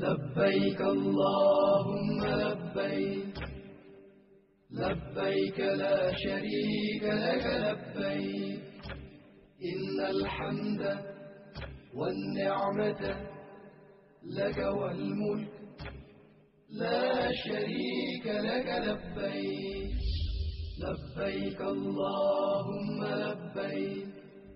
لبيك اللهم لبيك، لبيك لا شريك لك لبيك، إن الحمد والنعمة لك والملك لا شريك لك لبيك. لبيك اللهم لبيك،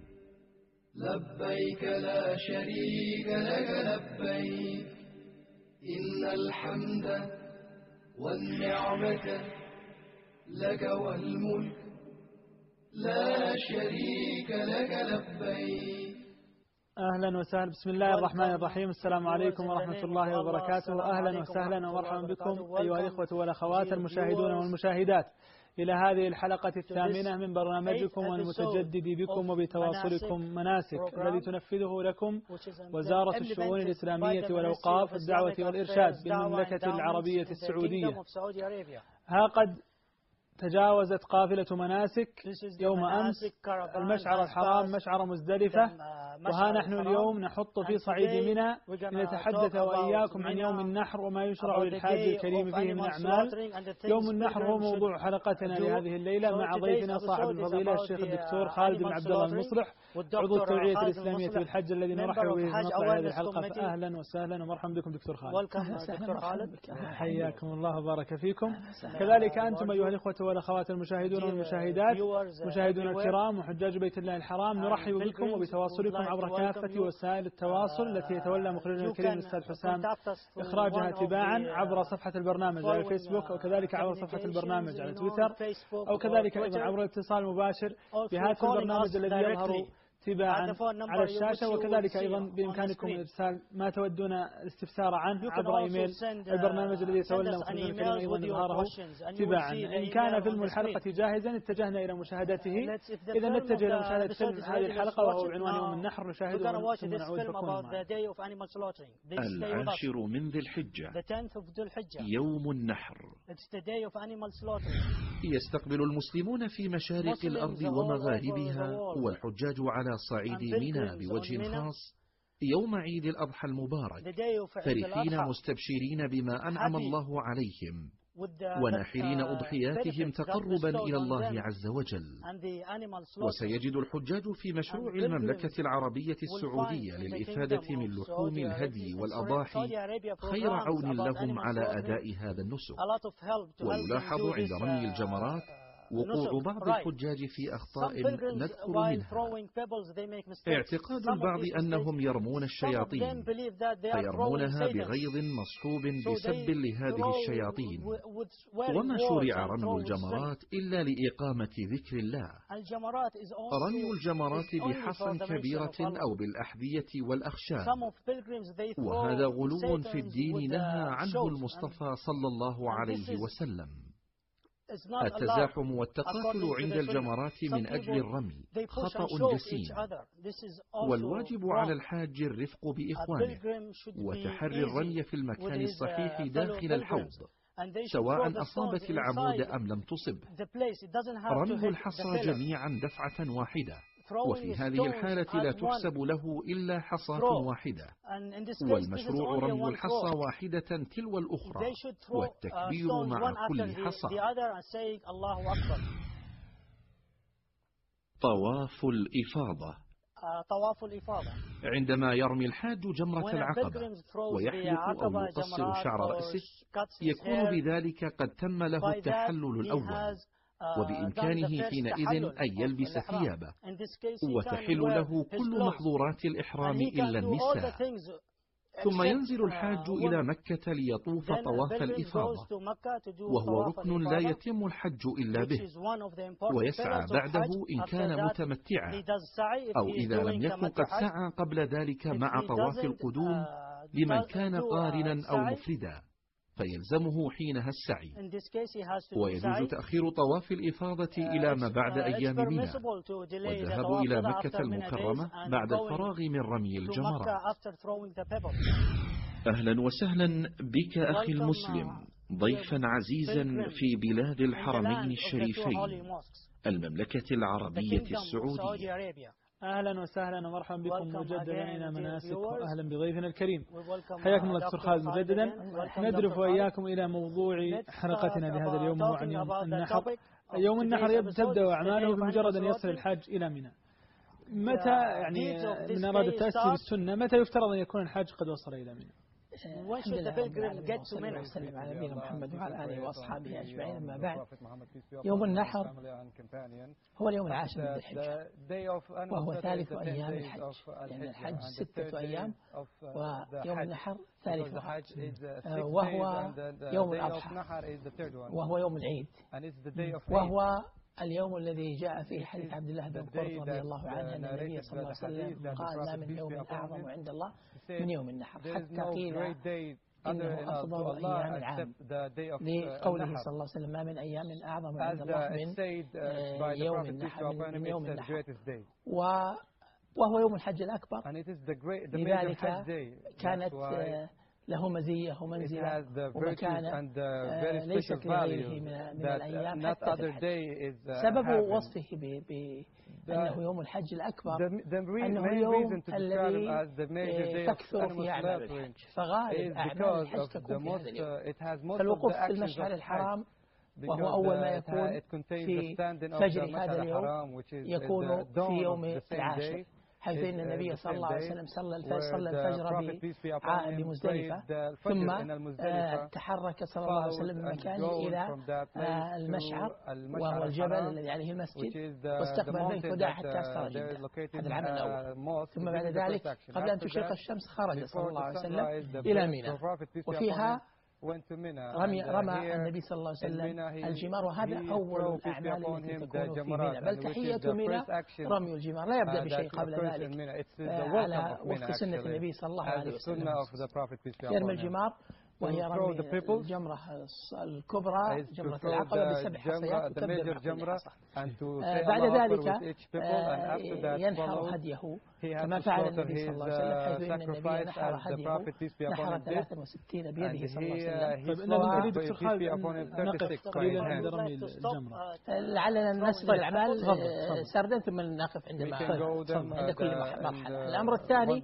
لبيك لا شريك لك لبيك، إن الحمد والنعمة لك والملك لا شريك لك لبيك. أهلا وسهلا، بسم الله الرحمن الرحيم. السلام عليكم ورحمة الله وبركاته. أهلا وسهلا ومرحبا بكم أيها الإخوة والأخوات المشاهدون والمشاهدات إلى هذه الحلقة الثامنة من برنامجكم المتجدد بكم وبتواصلكم مناسك، الذي تنفذه لكم وزارة الشؤون الإسلامية والأوقاف والدعوة والإرشاد بالمملكة العربية السعودية. ها قد تجاوزت قافلة مناسك يوم أمس المشعر الحرام مشعر مزدلفة، وها نحن اليوم نحط في صعيد منى لنتحدث وإياكم عن يوم النحر وما يشرع للحاج الكريم فيه من أعمال. يوم النحر هو موضوع حلقتنا لهذه الليلة مع ضيفنا صاحب الفضيلة الشيخ الدكتور خالد بن عبد الله المصلح، عضو التوعية الإسلامية بالحج الذي نرحب به في مطلع هذه الحلقة. فأهلا وسهلا ومرحبا بكم دكتور خالد. حياكم الله وبارك فيكم. كذلك أنتم أيها الإخوة والأخوات المشاهدون والمشاهدات، مشاهدونا الكرام وحجاج بيت الله الحرام، نرحب بكم وبتواصلكم عبر كافة وسائل التواصل التي يتولى مخرجنا الكريم الأستاذ حسام إخراجها تباعا عبر صفحة البرنامج على الفيسبوك، أو كذلك عبر صفحة البرنامج على تويتر، أو كذلك أيضا عبر الاتصال المباشر بهاتف البرنامج الذي يظهر تباعا على الشاشة، وكذلك أيضا بإمكانكم إرسال ما تودون الاستفسار عنه عبر إيميل البرنامج الذي يتولى مخرجنا الكريم أيضا إظهاره تباعا. إن كان فيلم الحلقة جاهزا اتجهنا إلى مشاهدته. إذا نتجه إلى مشاهدة فيلم هذه الحلقة وهو بعنوان يوم النحر، نشاهده ثم نعود فكونوا معنا. العاشر من ذي الحجة، يوم النحر. يستقبل المسلمون في مشارق الأرض ومغاربها والحجاج على صعيد منى بوجه خاص يوم عيد الأضحى المبارك، فرحين مستبشرين بما أنعم الله عليهم، وناحرين أضحياتهم تقربا إلى الله عز وجل. وسيجد الحجاج في مشروع المملكة العربية السعودية للإفادة من لحوم الهدي والأضاحي خير عون لهم على أداء هذا النسك. ويلاحظ عند رمي الجمرات وقوع بعض الحجاج في أخطاء نذكر منها. اعتقاد البعض أنهم يرمون الشياطين، فيرمونها بغيض مصحوب بسب لهذه الشياطين، وما شرع رمي الجمرات إلا لإقامة ذكر الله. رمي الجمرات بحصى كبيرة أو بالأحذية والأخشاب، وهذا غلو في الدين نهى عنه المصطفى صلى الله عليه وسلم. التزاحم والتقاتل عند الجمرات من أجل الرمي خطأ جسيم، والواجب على الحاج الرفق بإخوانه وتحري الرمي في المكان الصحيح داخل الحوض، سواء أصابت العمود أم لم تصب. رمي الحصى جميعا دفعة واحدة، وفي هذه الحالة لا تحسب له إلا حصاة واحدة، والمشروع رمي الحصى واحدة تلو الأخرى والتكبير مع كل حصى. طواف الإفاضة. عندما يرمي الحاج جمرة العقبة ويحلق أو يقصر شعر رأسه، يكون بذلك قد تم له التحلل الأول، وبإمكانه حينئذ أن يلبس ثيابه، وتحل له كل محظورات الإحرام إلا النساء. ثم ينزل الحاج إلى مكة ليطوف طواف الإفاضة، وهو ركن لا يتم الحج إلا به، ويسعى بعده إن كان متمتعا، أو إذا لم يكن قد سعى قبل ذلك مع طواف القدوم لمن كان قارنا أو مفردا، فيلزمه حينها السعي. ويجوز تأخير طواف الإفاضة إلى ما بعد أيام منى، والذهاب إلى مكة المكرمة بعد الفراغ من رمي الجمرات. أهلا وسهلا بك أخي المسلم، ضيفا عزيزا في بلاد الحرمين الشريفين المملكة العربية السعودية. أهلا وسهلا ومرحبا بكم مجددا إلى مناسك، وأهلا بضيفنا الكريم. حياكم الله دكتور خالد مجددا. ندرف وإياكم إلى موضوع حلقتنا بهذا اليوم، وهو عن يوم النحر. يوم النحر تبدأ أعماله بمجرد أن يصل الحاج إلى منى. متى يعني من أراد التأسي بالسنة متى يفترض أن يكون الحاج قد وصل إلى منى؟ الحمد لله رب العالمين، وسلم على نبينا محمد وعلى آله وأصحابه أجمعين. أما بعد، يوم النحر هو اليوم العاشر من ذي الحجة، وهو ثالث أيام الحج، لأن الحج 6 أيام ويوم النحر ثالثها، وهو يوم الأضحى، وهو يوم العيد، وهو اليوم الذي جاء فيه حديث عبد الله بن قرط رضي الله عنه أن النبي صلى الله عليه وسلم قال: ما من يوم أعظم عند الله من يوم النحر، حتى قيل إنه أفضل أيام العام، لقوله صلى الله عليه وسلم: ما من أيام أعظم عند الله من يوم النحر، من يوم النحر، وهو يوم الحج الأكبر. لذلك كانت له مزية ومنزلة ومكانة ليست لغيره من الأيام حتى في الحج. سبب وصفه بأنه يوم الحج الأكبر أنه اليوم الذي تكثر فيه أعمال الحج، فغالب أعمال الحج تكون في هذا اليوم. فالوقوف في المشعر الحرام، وهو أول ما يكون في فجر هذا اليوم، يكون في يوم العاشر، حيث أن النبي صلى الله عليه وسلم صلى الفجر بمزدلفة، ثم تحرك صلى الله عليه وسلم من مكانه إلى المشعر، وهو الجبل الذي عليه المسجد، واستقبل بيت وداع حتى أسفر جدة. هذا العمل الأول. ثم بعد ذلك قبل أن تشرق الشمس خرج صلى الله عليه وسلم إلى منى، وفيها رمى النبي صلى الله عليه وسلم الجمار، وهذا أول الأعمال التي تكون في منى، بل تحية منى رمي الجمار، لا يبدأ بشيء قبل ذلك، على وفق سنة النبي صلى الله عليه وسلم. يرمي الجمار، وهي رمي الجمرة الكبرى، جمرة العقبة، ب7 حصيات وتبدأ بكل حصى. بعد ذلك ينحر هديه كما فعل النبي صلى الله عليه وسلم، حيث أن النبي نحر هديه، نحر 63 بيده صلى الله عليه وسلم. نريد دكتور خالد أن نقف قليلا عند رمي الجمرة، لعلنا نسرد الأعمال سردا ثم نقف عند كل مرحلة. الأمر الثاني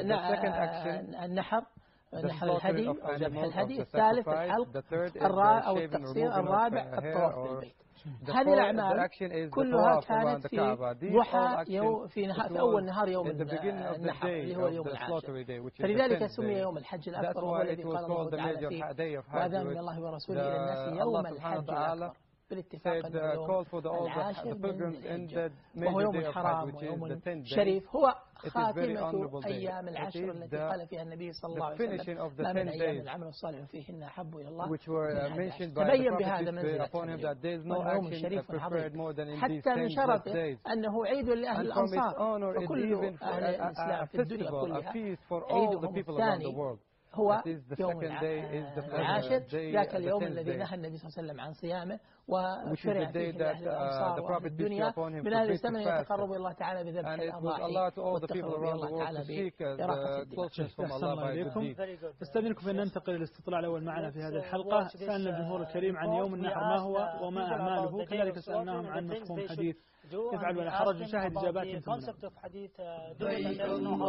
النحر الهدي أو ذبح الهدي، الثالث الحلق أو التقصير، الرابع الطواف بالبيت. هذه الأعمال كلها كانت في ضحى في أول نهار يوم النحر، اللي هو اليوم العاشر، فلذلك سمي يوم الحج الأكبر، وهو الذي قال الله تعالى فيه: وأذان من الله ورسوله إلى الناس يوم الحج الأكبر، بالاتفاق اليوم العاشر من الحجة، وهو يوم حرام ويوم شريف، هو خاتمة أيام العشر التي قال فيها النبي صلى الله عليه وسلم: ما من أيام العمل الصالح فيهن أحب إلى الله. تبين بهذا منزلة يوم شريف عظيم، حتى من شرطه أنه عيد لأهل الأمصار، وكل أهل الإسلام في الدنيا كلها عيدهم الثاني هو يوم العاشر، ذاك اليوم الذي نهى النبي صلى الله عليه وسلم عن صيامه، وشرع فيه لأهل الأمصار وأهل الدنيا من أهل الإسلام يتقرب إلى الله تعالى بذبح الأضاحي والتقرب إلى الله تعالى برقة الدماء. استأذنكم أن ننتقل للاستطلاع الأول معنا في هذه الحلقة. سألنا الجمهور الكريم عن يوم النحر ما هو وما أعماله، كذلك سألناهم عن مفهوم حديث افعل ولا حرج. نشاهد إجاباتهم ثم لبيك اللهم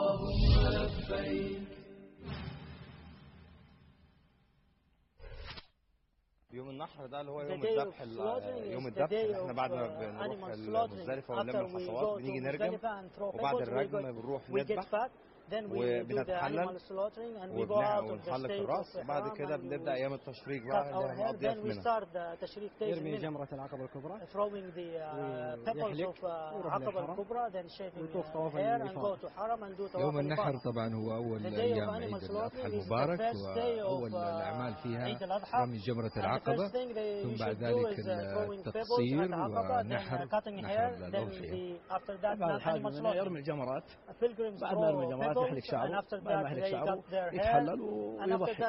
لبيك. يوم النحر ده اللي هو يوم الذبح، يوم الذبح احنا بعد ما بنروح المزدلفة ونلم الحصوات بنيجي نرجم، وبعد الرجم بنروح نذبح وبنتحلل ونحلق الراس، وبعد كده بنبدا ايام التشريق بقى اللي هنقضيها في منى. يرمي جمرة العقبة الكبرى، ويطوف طواف الإفاضة. يوم النحر طبعا هو أول أيام عيد الأضحى المبارك، وأول الأعمال فيها رمي جمرة العقبة، ثم بعد ذلك التقصير ونحر الأضحية. بعد الحاج منى يرمي الجمرات، بعد ما يرمي الجمرات يحلق شعره، بعد ما يحلق شعره يتحلل ويضحي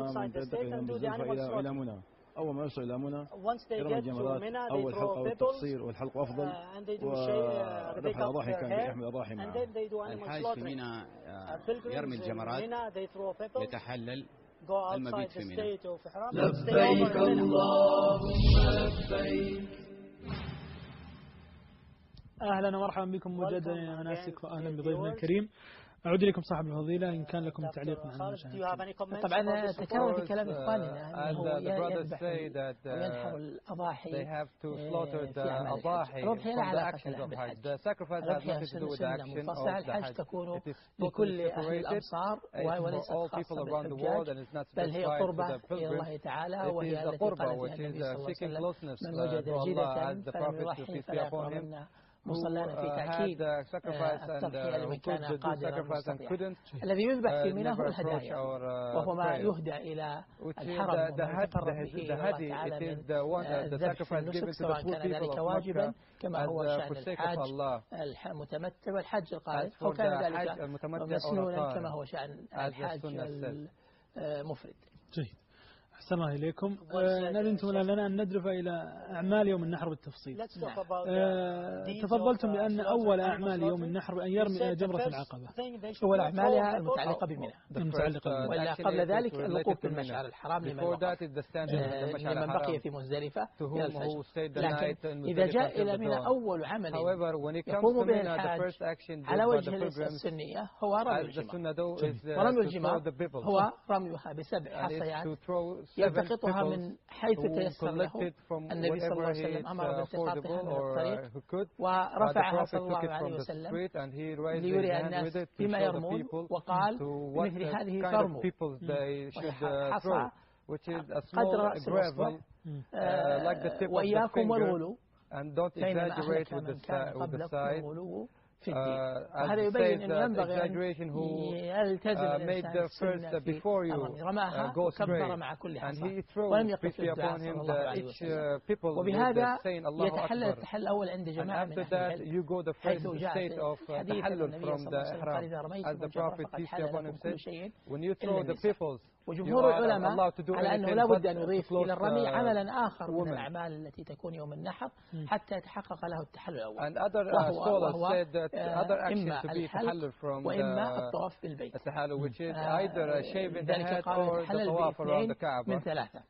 إلى منى. أول ما يوصل إلى منى يرمي الجمرات، أول حلقة والتقصير، والحلق أفضل، وذبح الأضاحي كان يحمل الأضاحي معه. الحاج في منى يرمي الجمرات، يتحلل، المبيت في منى. لبيك اللهم لبيك. أهلا ومرحبا بكم مجددا إلى مناسك وأهلا بضيفنا الكريم. أعود لكم صاحب الفضيلة إن كان لكم تعليق عن المشاهد. طبعا تكرر في كلام إخواننا أنه يذبح وينحر الأضاحي في أعمال الحج. الأضحية لا علاقة لها بالحج. الأضحية سنة منفصلة. الحج تكون لكل أهل الأمصار وليست خاصة بالحجاج، بل هي قربة إلى الله تعالى، وهي التي قال فيها النبي صلى الله عليه وسلم: من وجد جدة فلم يضحي فلا يقربن مصلانا، في تأكيد التضحية لمن كان قادرا مستطيعا. الذي يذبح في منى هو الهدايا، وهو ما يهدى إلى الحرم وما يتقرب به إلى الله تعالى من الذبح في النسك، سواء كان ذلك واجبا كما هو شأن الحاج المتمتع والحج القارن، أو كان ذلك مسنونا كما هو شأن الحاج المفرد. جيد، أحسن الله إليكم. أنتم لنا أن ندرف إلى أعمال يوم النحر بالتفصيل. تفضلتم بأن أول أعمال يوم النحر أن يرمي جمرة العقبة. أول أعمالها المتعلقة بمنى، ولا قبل ذلك الوقوف بالمشعر الحرام لمن بقي في مزدلفة إلى الفجر. لكن إذا جاء إلى منى أول عمل يقوم به الحاج على وجه السنية هو رمي الجمار. ورمي الجمار هو رميها ب7 حصيات يلتقطها من حيث تيسر له. النبي صلى الله عليه وسلم أمر بالتقاطها من الطريق ورفعها صلى الله عليه وسلم ليري الناس بما يرمون، وقال: مثل هذه فرموا. حصى قدر رأس الأصبع، وإياكم والغلو، بينما أهلك من كان قبلكم الغلو في الدين. وهذا يبين أن ينبغي أن يلتزم الإنسان السنة في الرمي. رماها وكبر مع كل حصى ولم يقف في الدعاء صلى الله عليه وسلم. وبهذا يتحلل التحلل الأول عند جماعة من أهل العلم، حيث جاء في حديث النبي صلى الله عليه وسلم: قال: إذا رميتم الجمرة فقد حل لكم كل شيء إلا النساء. وجمهور العلماء على أنه لا بد أن يضيف إلى الرمي عملا آخر من الأعمال التي تكون يوم النحر حتى يتحقق له التحلل الأول، وهو إما الحلق وإما الطواف بالبيت. ذلك قال: يتحلل باثنين من 3.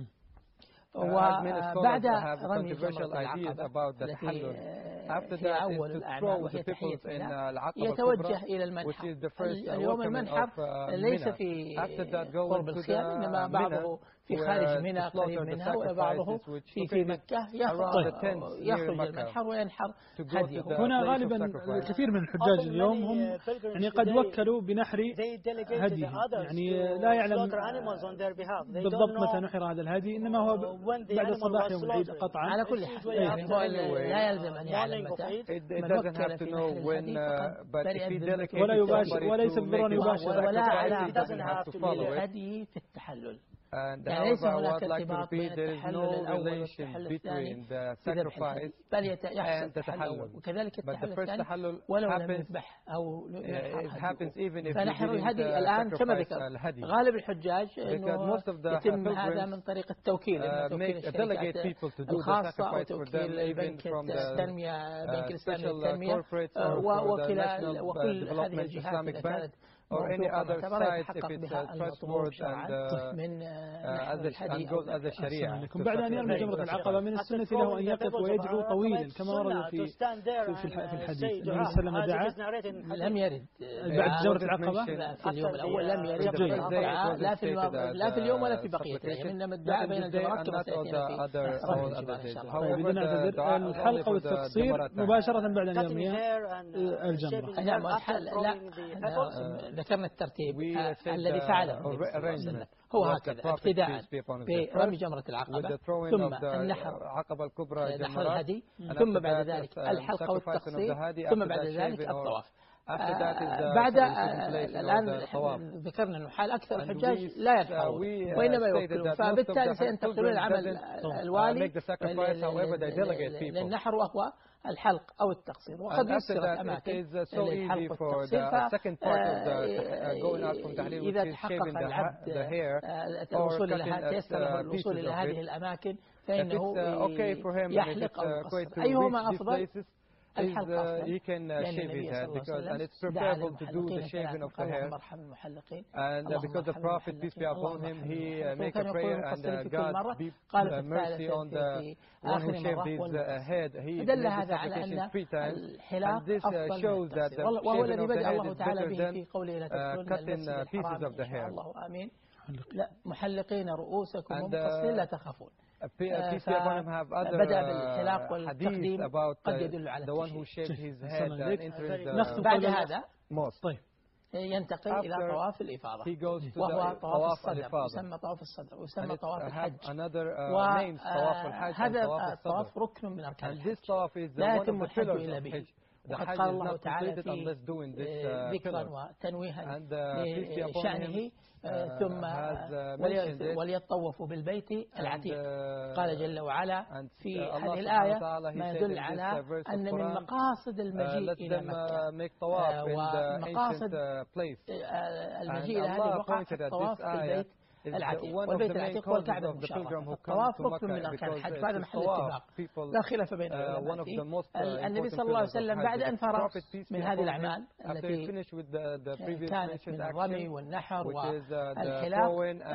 وبعد رمي جمرة العقبة التي هي أول الأعمال وهي تحية منى، يتوجه إلى المنحر. اليوم المنحر ليس في قرب الخيام، إنما بعضه في خارج منى قريب منها، وبعضه في مكة يخرج المنحر وينحر هديه. هنا غالبا الكثير من الحجاج اليوم هم يعني قد وكلوا بنحر هديه، يعني لا يعلم بالضبط متى نحر هذا الهدي، إنما هو بعد صباح يوم العيد قطعا. على كل حال لا يلزم أن يعلم متى. من وكل في نحر الهدي فقد ولا يباشر، وليس بالضرورة يباشر، ولا علاقة للهدي في التحلل. يعني ليس هناك ارتباط بين التحلل الأول والتحلل الثاني في ذبح الهدي، بل يحصل التحلل وكذلك التحلل الثاني ولو لم يذبح أو فنحر الهدي الآن كما ذكر غالب الحجاج أنه يتم هذا من طريق التوكيل، توكيل الشركات الخاصة أو توكيل البنك التنمية، بنك الإسلامي للتنمية، وكل هذه الجهات إذا كانت يتحقق بها المطلوب شرعا من الحدي أو الشريعة. بعد أن يرمي جمرة العقبة من السنة له أن يقف ويدعو طويلا كما ورد في الحديث. النبي صلى الله عليه وسلم دعا، لم يرد بعد جمرة العقبة في اليوم الأول لم يرد لا في اليوم ولا في بقية الأيام، إنما الدعاء بين الجمرات كما سيأتينا في رمي الجبال إن شاء الله. بدنا نعتذر الحلقة والتقصير مباشرة بعد أن يرميها الجمرة. نعم، لا ذكرنا الترتيب الذي فعله هو هكذا: ابتداء برمي جمرة العقبة، ثم النحر العقبة الكبرى، نحر الهدي، ثم بعد ذلك الحلقة والتقصير، ثم بعد ذلك الطواف. بعد الآن ذكرنا أنه حال أكثر الحجاج لا يدفعون وإنما يوكلون، فبالتالي سينتقلون العمل الوالي للنحر وهو الحلق أو التقصير، وقد يسرت أماكن للحلق والتقصير. إذا تحقق العبد الوصول إلى تيسر له الوصول إلى هذه الأماكن فإنه يحلق أو يقصر. أيهما أفضل؟ الحلق أفضل لأن النبي صلى الله عليه وسلم دعا للمحلقين ثلاث قال اللهم ارحم المحلقين اللهم ارحم المحلقين اللهم ارحم المحلقين وكان يقول المفصل في كل مرة قال في الثالثة في آخر مرة والمفصل دل هذا على أن الحلاق أفضل وهو الذي بدأ الله تعالى به في قوله لا تدخلن المسجد الحرام إن شاء الله آمين لا محلقين رؤوسكم ومقصرين لا تخافون بدأ بالحلاق والتقديم قد يدل على التشريع بعد هذا ينتقل إلى طواف الإفاضة وهو طواف الصدر يسمى طواف الصدر ويسمى طواف الحج وهذا الطواف ركن من أركان الحج لا يتم الحج إلا به وقد قال الله تعالى في ذكرا وتنويها لشأنه ثم وليطوفوا بالبيت العتيق قال جل وعلا في هذه الآية ما يدل على أن من مقاصد المجيء إلى مكة ومقاصد المجيء إلى هذه الوقعة الطواف بالبيت العتيق والبيت العتيق هو الكعبة المشرفة الطواف ركن من أركان الحج فهذا محل اتفاق لا خلاف بين العلماء فيه النبي صلى الله عليه وسلم بعد أن فرغ من هذه الأعمال التي كانت من الرمي والنحر والحلاق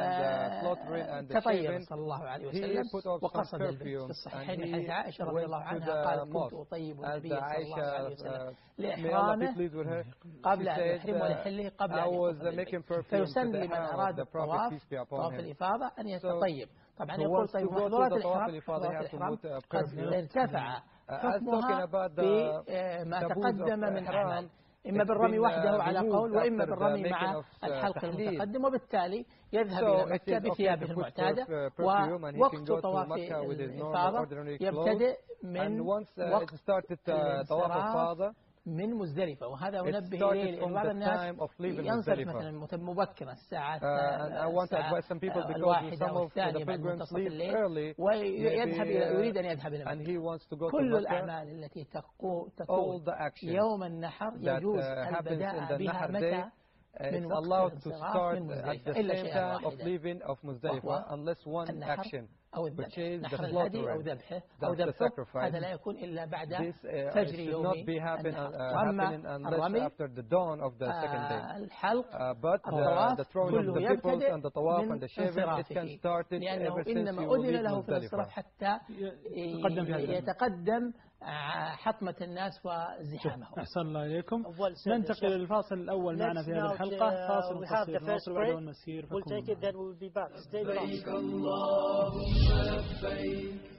تطيب صلى الله عليه وسلم وقصد البيت في الصحيحين من حديث عائشة رضي الله عنها قالت كنت أطيب النبي صلى الله عليه وسلم لإحرامه قبل أن يحرم ولحله قبل أن يطوف فيسن لمن أراد الطواف طواف الإفاضة أن يتطيب طبعا يقول طيب محظورات الإحرام قد ارتفع حكمها بما تقدم من أعمال إما بالرمي وحده على قول وإما بالرمي مع الحلق المتقدم وبالتالي يذهب إلى مكة بثيابه المعتادة ووقت طواف الإفاضة يبتدئ من وقت من مزدلفة وهذا أنبه إليه لأن بعض الناس ينصرف مثلا مبكرا الساعة 1 أو 2 بعد منتصف الليل ويذهب يريد أن يذهب إلى مكة كل الأعمال التي تكون يوم النحر يجوز البداء بها متى من وقت الانصراف من مزدلفة إلا شيئا واحدا النحر أو الذبح نحر الهدي أو ذبحه أو ذبحه هذا لا يكون إلا بعد فجر يوم وأما الرمي الحلق الطواف كله يبتدئ من انصرافه لأنه إنما أذن له في الانصراف حتى يتقدم حطمة الناس وزحامهم. أحسن الله إليكم. ننتقل للفاصل الأول معنا في هذه الحلقة فاصل قصير نواصل بعده المسير. We'll take it, then we'll be back. Stay with us.